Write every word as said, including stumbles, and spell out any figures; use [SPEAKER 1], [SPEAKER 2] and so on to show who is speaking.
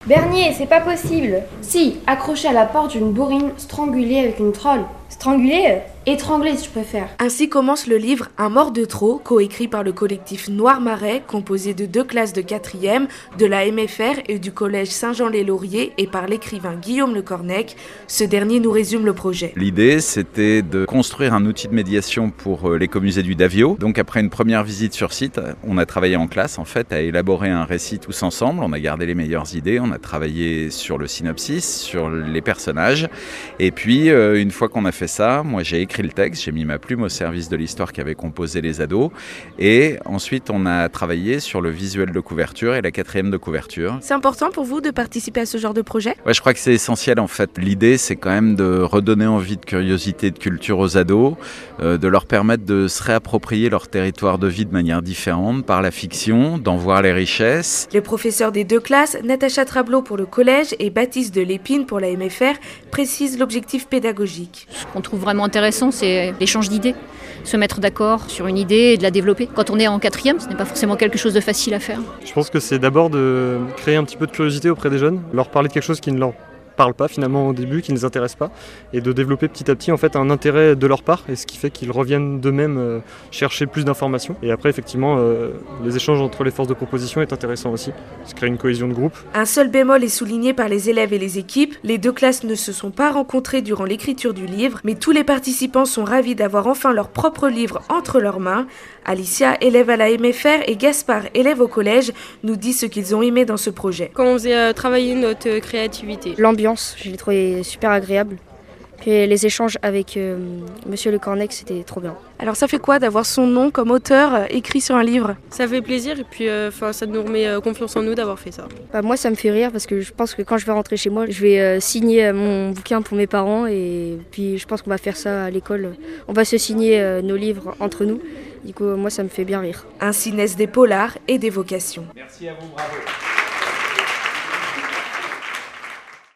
[SPEAKER 1] Bernier, c'est pas possible. Si, accroché à la porte d'une bourrine, strangulé avec une trolle. Strangulé Étranglé si je préfère.
[SPEAKER 2] Ainsi commence le livre Un mort de trop, coécrit par le collectif Noir Marais, composé de deux classes de quatrième, de la M F R et du collège Saint-Jean-les-Lauriers et par l'écrivain Guillaume Le Cornec. Ce dernier nous résume le projet.
[SPEAKER 3] L'idée, c'était de construire un outil de médiation pour l'écomusée du Davio. Donc après une première visite sur site, on a travaillé en classe en fait à élaborer un récit tous ensemble. On a gardé les meilleures idées, on a travaillé sur le synopsis, sur les personnages. Et puis euh, une fois qu'on a fait ça, moi j'ai écrit le texte, j'ai mis ma plume au service de l'histoire qu'avaient composé les ados et ensuite on a travaillé sur le visuel de couverture et la quatrième de couverture.
[SPEAKER 2] C'est important pour vous de participer à ce genre de projet ?
[SPEAKER 3] Ouais, je crois que c'est essentiel en fait. L'idée c'est quand même de redonner envie de curiosité et de culture aux ados, euh, de leur permettre de se réapproprier leur territoire de vie de manière différente par la fiction, d'en voir les richesses.
[SPEAKER 2] Les professeurs des deux classes, Natacha Trablot pour le collège et Baptiste de Lépine pour la M F R, précisent l'objectif pédagogique.
[SPEAKER 4] Ce qu'on trouve vraiment intéressant, c'est l'échange d'idées, se mettre d'accord sur une idée et de la développer. Quand on est en quatrième, ce n'est pas forcément quelque chose de facile à faire.
[SPEAKER 5] Je pense que c'est d'abord de créer un petit peu de curiosité auprès des jeunes, leur parler de quelque chose qui ne leur parle pas finalement au début, qui ne les intéresse pas, et de développer petit à petit en fait un intérêt de leur part, et ce qui fait qu'ils reviennent d'eux-mêmes euh, chercher plus d'informations. Et après effectivement, euh, les échanges entre les forces de proposition est intéressant aussi, ça crée une cohésion de groupe.
[SPEAKER 2] Un seul bémol est souligné par les élèves et les équipes, les deux classes ne se sont pas rencontrées durant l'écriture du livre, mais tous les participants sont ravis d'avoir enfin leur propre livre entre leurs mains. Alicia, élève à la M F R, et Gaspard, élève au collège, nous disent ce qu'ils ont aimé dans ce projet.
[SPEAKER 6] Quand on faisait euh, travailler notre euh, créativité.
[SPEAKER 7] L'ambiance, je l'ai trouvé super agréable. Puis les échanges avec euh, Monsieur Le Cornec, c'était trop bien.
[SPEAKER 2] Alors ça fait quoi d'avoir son nom comme auteur euh, écrit sur un livre ?
[SPEAKER 6] Ça fait plaisir et puis euh, ça nous remet euh, confiance en nous d'avoir fait ça.
[SPEAKER 7] Bah, moi ça me fait rire parce que je pense que quand je vais rentrer chez moi, je vais euh, signer mon bouquin pour mes parents et puis je pense qu'on va faire ça à l'école. On va se signer euh, nos livres entre nous. Du coup moi ça me fait bien rire.
[SPEAKER 2] Ainsi naissent des polars et des vocations.
[SPEAKER 8] Merci à vous, bravo.